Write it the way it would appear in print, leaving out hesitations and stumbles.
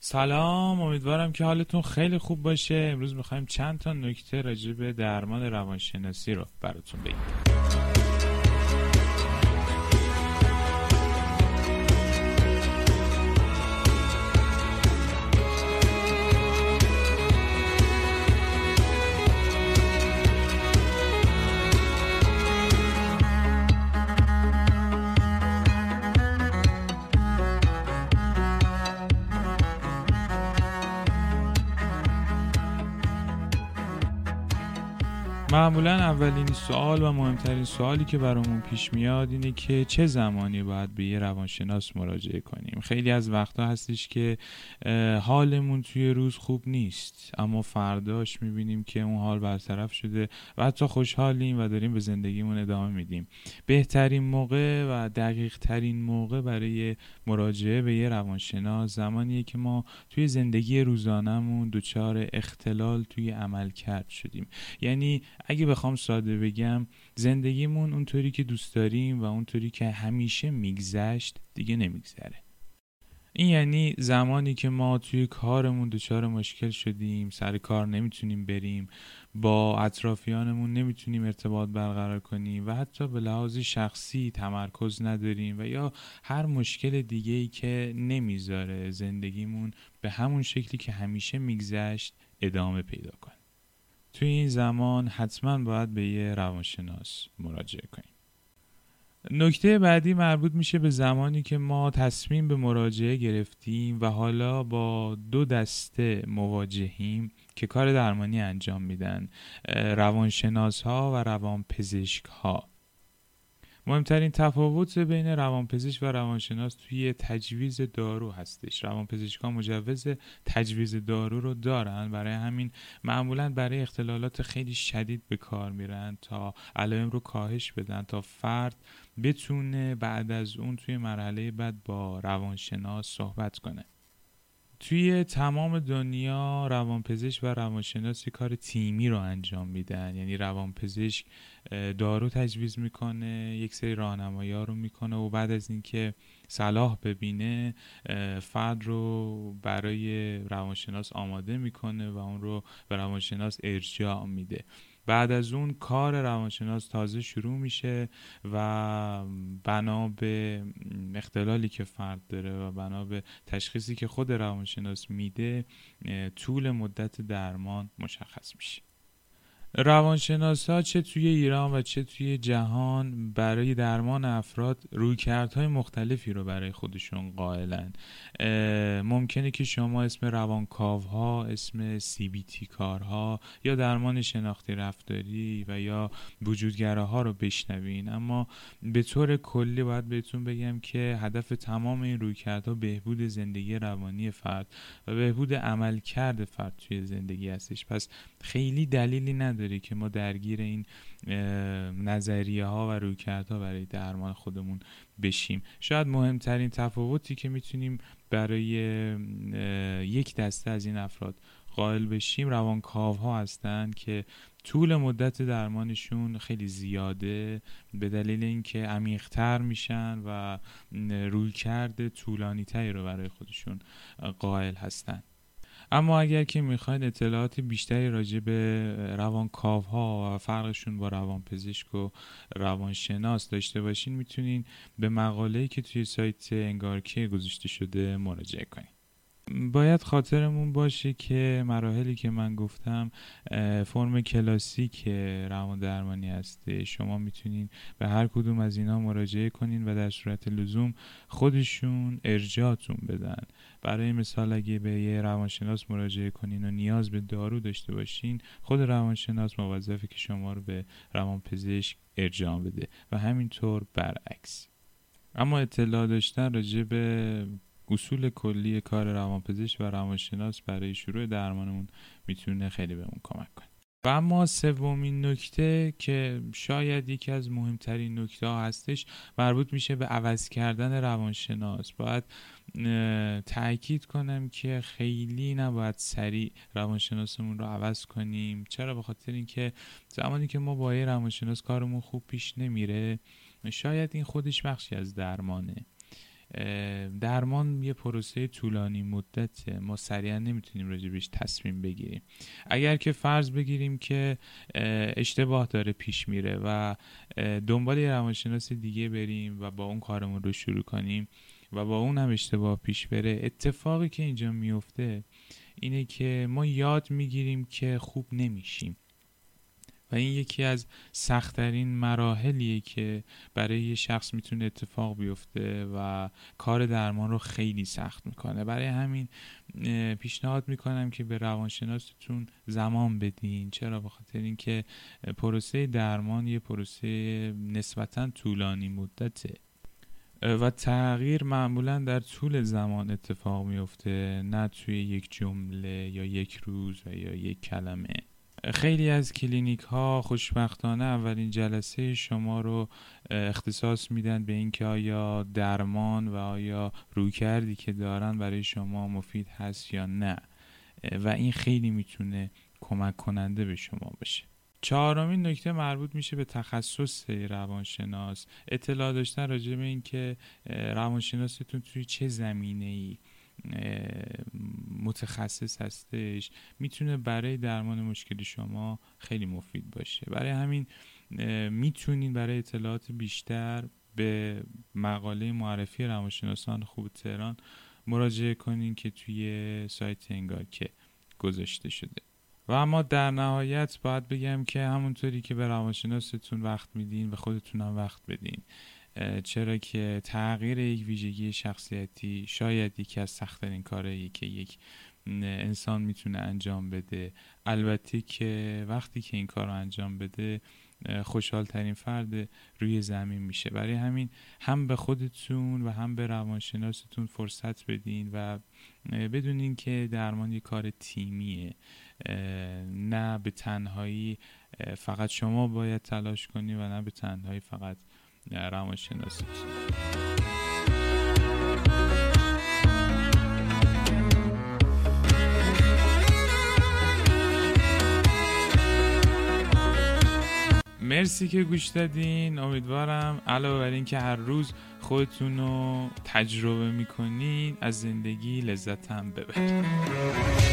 سلام، امیدوارم که حالتون خیلی خوب باشه. امروز میخوایم چند تا نکته راجع به درمان روانشناسی رو براتون بگیم. معمولا اولین سوال و مهمترین سوالی که برامون پیش میاد اینه که چه زمانی باید به یه روانشناس مراجعه کنیم. خیلی از وقتا هستش که حالمون توی روز خوب نیست، اما فرداش میبینیم که اون حال برطرف شده و حتی خوشحالیم و داریم به زندگیمون ادامه میدیم. بهترین موقع و دقیق ترین موقع برای مراجعه به یه روانشناس زمانیه که ما توی زندگی روزانمون دچار اختلال توی عملکرد شدیم. یعنی اگه بخوام ساده بگم، زندگیمون اونطوری که دوست داریم و اونطوری که همیشه میگذشت دیگه نمیگذره. این یعنی زمانی که ما توی کارمون دچار مشکل شدیم، سر کار نمیتونیم بریم، با اطرافیانمون نمیتونیم ارتباط برقرار کنیم و حتی به لحاظ شخصی تمرکز نداریم و یا هر مشکل دیگه‌ای که نمیذاره زندگیمون به همون شکلی که همیشه میگذشت ادامه پیدا کنه. توی این زمان حتما باید به یه روانشناس مراجعه کنیم. نکته بعدی مربوط میشه به زمانی که ما تصمیم به مراجعه گرفتیم و حالا با دو دسته مواجهیم که کار درمانی انجام میدن، روانشناس ها و روانپزشک ها. مهمترین تفاوت بین روانپزشک و روانشناس توی تجویز دارو هستش. روانپزشک‌ها مجوز تجویز دارو رو دارن، برای همین معمولاً برای اختلالات خیلی شدید به کار میرن تا علائم رو کاهش بدن، تا فرد بتونه بعد از اون توی مرحله بعد با روانشناس صحبت کنه. توی تمام دنیا روانپزشک و روانشناس کار تیمی رو انجام میدن. یعنی روانپزشک دارو تجویز میکنه، یک سری راهنمایی‌ها رو میکنه و بعد از اینکه صلاح ببینه فرد رو برای روانشناس آماده میکنه و اون رو به روانشناس ارجاع میده. بعد از اون کار روانشناس تازه شروع میشه و بنا به اختلالی که فرد داره و بنا به تشخیصی که خود روانشناس میده طول مدت درمان مشخص میشه. روانشناسا چه توی ایران و چه توی جهان برای درمان افراد رویکردهای مختلفی رو برای خودشون قائلن. ممکنه که شما اسم روانکاوها، اسم CBT کارها یا درمان شناختی رفتاری و یا وجودگراها رو بشنوین، اما به طور کلی باید بهتون بگم که هدف تمام این رویکردها بهبود زندگی روانی فرد و بهبود عملکرد فرد توی زندگی هستش. پس خیلی دلیلی نداره که ما درگیر این نظریه ها و رویکردها برای درمان خودمون بشیم. شاید مهمترین تفاوتی که میتونیم برای یک دسته از این افراد قائل بشیم روانکاوها هستن که طول مدت درمانشون خیلی زیاده به دلیل اینکه عمیق‌تر میشن و رویکرد طولانی‌تری رو برای خودشون قائل هستن. اما اگر که میخواین اطلاعات بیشتری راجع به روانکاوها و فرقشون با روانپزشک و روانشناس داشته باشین، میتونین به مقاله‌ای که توی سایت انگارکی گذاشته شده مراجعه کنین. باید خاطرمون باشه که مراحلی که من گفتم فرم کلاسیک روان درمانی هسته. شما میتونین به هر کدوم از اینا مراجعه کنین و در صورت لزوم خودشون ارجاعتون بدن. برای مثال اگه به یه روانشناس مراجعه کنین و نیاز به دارو داشته باشین، خود روانشناس موظفه که شما رو به روانپزشک ارجاع بده و همینطور برعکس. اما اطلاع داشتن راجع به اصول کلی کار روانپزشک و روانشناس برای شروع درمانمون میتونه خیلی بهمون کمک کنه. و اما سومین نکته که شاید یکی از مهمترین نکته ها هستش مربوط میشه به عوض کردن روانشناس. باید تأکید کنم که خیلی نباید سریع روانشناسمون رو عوض کنیم. چرا؟ به خاطر اینکه زمانی که ما با یه روانشناس کارمون خوب پیش نمیره، شاید این خودش بخشی از درمانه. درمان یه پروسه طولانی مدته، ما سریعا نمیتونیم راجبش تصمیم بگیریم. اگر که فرض بگیریم که اشتباه داره پیش میره و دنبال یه روانشناس دیگه بریم و با اون کارمون رو شروع کنیم و با اون هم اشتباه پیش بره، اتفاقی که اینجا میفته اینه که ما یاد میگیریم که خوب نمیشیم و این یکی از سخت‌ترین مراحلیه که برای یه شخص میتونه اتفاق بیفته و کار درمان رو خیلی سخت میکنه. برای همین پیشنهاد میکنم که به روانشناستون زمان بدین. چرا؟ بخاطر اینکه پروسه درمان یه پروسه نسبتاً طولانی مدته و تغییر معمولاً در طول زمان اتفاق میفته، نه توی یک جمله یا یک روز و یا یک کلمه. خیلی از کلینیک ها خوشبختانه اولین جلسه شما رو اختصاص میدن به اینکه آیا درمان و آیا رویکردی که دارن برای شما مفید هست یا نه، و این خیلی میتونه کمک کننده به شما باشه. چهارمین نکته مربوط میشه به تخصص روانشناس. اطلاع داشتن راجع به این که روانشناستون توی چه زمینه‌ای متخصص هستش میتونه برای درمان مشکل شما خیلی مفید باشه. برای همین میتونین برای اطلاعات بیشتر به مقاله معرفی روانشناسان خوب تهران مراجعه کنین که توی سایت انگار که گذاشته شده. و اما در نهایت باید بگم که همونطوری که به روانشناستون وقت میدین و خودتون هم وقت بدین، چرا که تغییر یک ویژگی شخصیتی شاید یکی از سخت‌ترین کارهایی که یک انسان میتونه انجام بده. البته که وقتی که این کار رو انجام بده خوشحال ترین فرد روی زمین میشه. برای همین هم به خودتون و هم به روانشناستون فرصت بدین و بدونین که درمان یک کار تیمیه، نه به تنهایی فقط شما باید تلاش کنی و نه به تنهایی فقط روانشناس. مرسی که گوش دادین. امیدوارم علاوه بر این که هر روز خودتون رو تجربه میکنین از زندگی لذت هم ببرید.